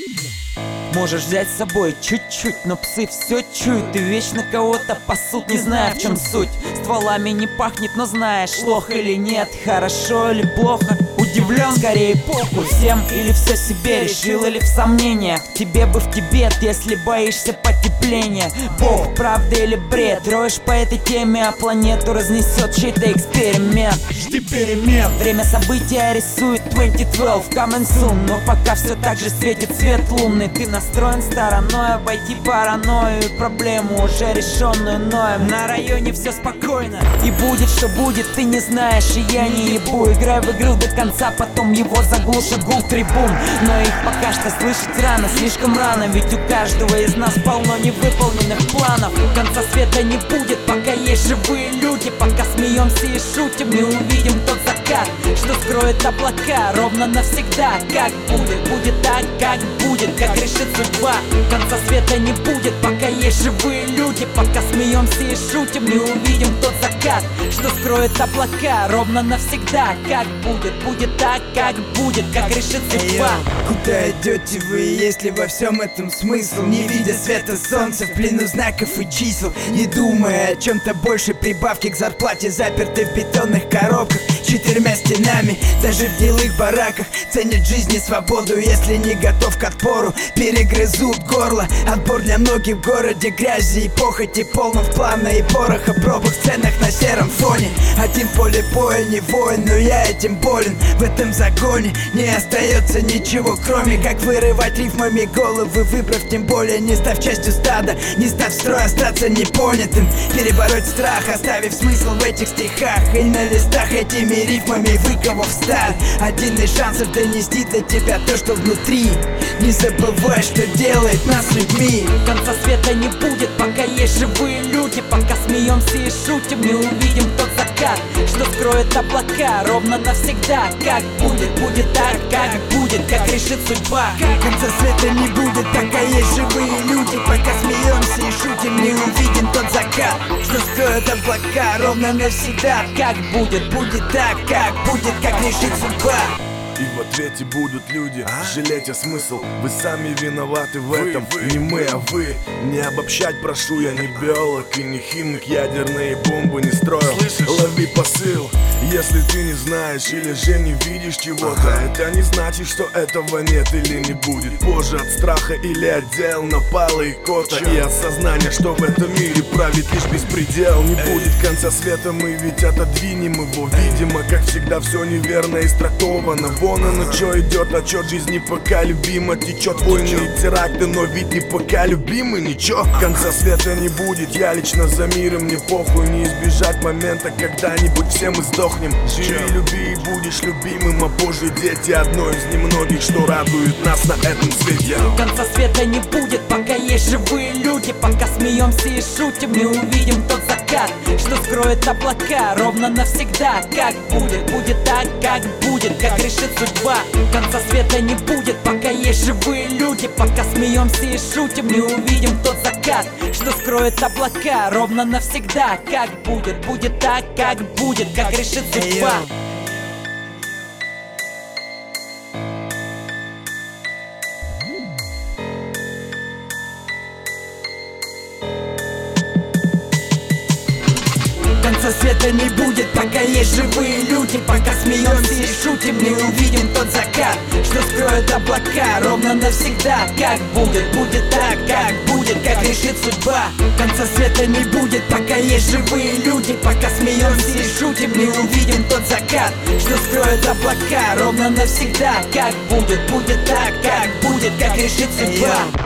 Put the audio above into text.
Можешь взять с собой чуть-чуть, но псы все чуют и вечно кого-то пасут, не зная в чем суть. Стволами не пахнет, но знаешь, плохо или нет, хорошо или плохо. Удивлен, скорее похуй всем или все себе решил, или в сомнениях. Тебе бы в Тибет, если боишься потепления. Бог, правда или бред, роешь по этой теме, а планету разнесет чей-то эксперимент. Жди перемен. Время события рисует 2012, coming soon. Но пока все так же светит свет лунный. Ты настроен стороной обойти паранойю и проблему, уже решенную ноем. На районе все спокойно, и будет что будет, ты не знаешь, и я не ебу. Играй в игру до конца, потом его заглушит гул трибун. Но их пока что слышать рано, слишком рано, ведь у каждого из нас полно невыполненных планов. Конца света не будет, пока есть живые люди. Пока смеемся и шутим, не увидим тот закат, что скроет облака ровно навсегда. Как будет, будет так, как будет, как решит судьба. Конца света не будет, пока есть живые люди. Пока смеемся и шутим, не увидим тот закат, что скроет облака ровно навсегда. Как будет, будет так, как будет, как решит судьба. Куда идете вы, если во всем этом смысл? Не видя света солнца, в плену знаков и чисел, не думая о чем-то больше, прибавки к зарплате, заперты в бетонных коробках, 4 стенами, даже в гнилых бараках. Ценят жизнь и свободу, если не готов к отпору, перегрызут горло. Отбор для многих в городе, грязи и похоти, полно в плана и пороха, пробок в сценах на сером фоне. Один в поле боя, не воин, но я этим болен. В этом загоне не остается ничего, кроме как вырывать рифмами головы, выбрав тем более не став частью стада, не став в строй, остаться непонятым, перебороть страх, оставив смысл в этих стихах и на листах этими рифмами выковав сталь. Один из шансов донести до тебя то, что внутри. Не забывай, что делает нас людьми. Конца света не будет, пока есть живые люди. Пока смеемся и шутим, не увидим тот закат, что скроет облака ровно навсегда. Как будет, будет так, как будет, как решит судьба. Конца света не будет, пока есть живые люди. Пока смеемся и шутим, не увидим тот закат, что скроет облака ровно навсегда. Как будет, Будет так, как будет, как решит судьба. И в ответе будут люди жалеть, а смысл? Вы сами виноваты в этом, не мы, а вы. Не обобщать прошу, я не биолог и не химик, ядерные бомбы не строил. Лови посыл, если ты не знаешь или же не видишь чего-то, это не значит, что этого нет или не будет. Позже от страха или отдел напала икота, и осознание, что в этом мире правит лишь беспредел. Не будет конца света, мы ведь отодвинем его. Видимо, как всегда, все неверно истрактовано. Вон оно чё идет, отчет жизни пока любимо. Течет войны и теракты, но ведь не пока любимый, ничего. Конца света не будет, я лично за миром, мне похуй. Не избежать момента, когда-нибудь все мы сдохнем. Живи, люби и будешь любимым, а позже дети одно из немногих, что радует нас на этом свете. Конца света не будет, пока есть живые люди. Пока смеемся и шутим, не увидим тот закат, что скроет облака ровно навсегда. Как будет, будет так, как будет, как решит судьба. Конца света не будет, пока есть живые люди. Пока смеемся и шутим, не увидим тот закат, что скроет облака ровно навсегда. Как будет, будет так, как будет, как решит судьба. Конца света не будет, пока есть живые люди. Пока смеемся и шутим, не увидим тот закат, что скроет облака ровно навсегда. Как будет, будет так, как будет, как решит судьба. Конца света не будет, пока есть живые люди. Пока смеемся и шутим, не увидим тот закат, что скроет облака ровно навсегда. Как будет, будет так, как будет, как решит судьба.